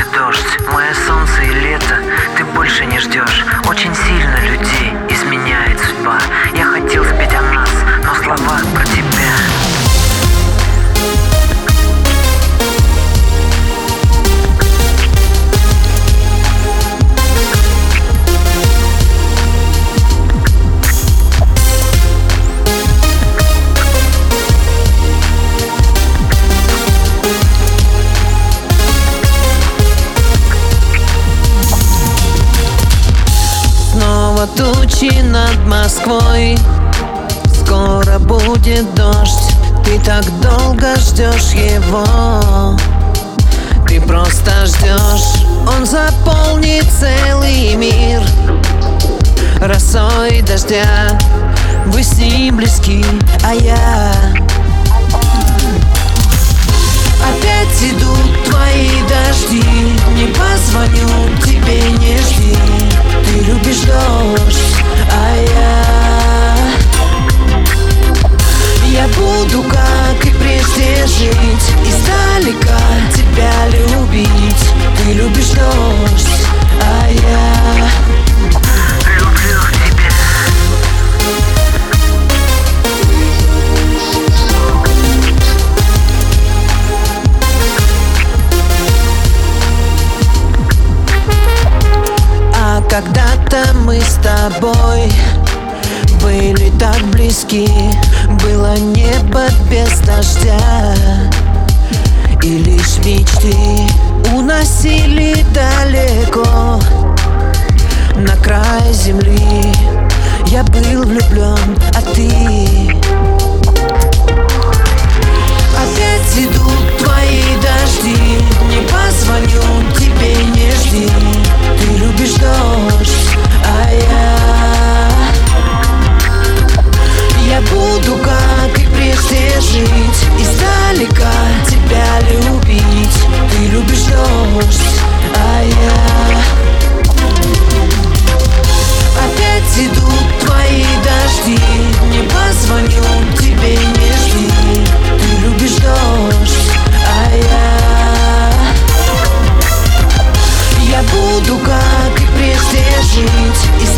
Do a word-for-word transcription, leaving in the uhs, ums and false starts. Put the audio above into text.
дождь, мое солнце и лето. Ты больше не ждешь. Очень сильно людей изменяет судьба. Я хотел спеть о нас, но слова про тебя. Тучи над Москвой, скоро будет дождь. Ты так долго ждешь его, ты просто ждешь. Он заполнит целый мир росой дождя. Вы с ним близки, а я опять идут твои дожди. Не позвоню тебе, не жди. Ты любишь дождь, а я Я буду, как и прежде, жить, издалека тебя любить. Ты любишь дождь, а я люблю тебя. А когда-то мы с тобой были так близки. Было небо без дождя, и лишь мечты уносили далеко на край земли. Я был влюблен, а ты опять идут твои дожди. Не позвоню тебе, не жди. Ты любишь дождь, а я Я буду, как и прежде, жить, издалека тебя любить. Ты любишь дождь, а я опять идут твои дожди. Не позвоню тебе, не жди. Ты любишь дождь, а я Я буду, как и прежде, жить.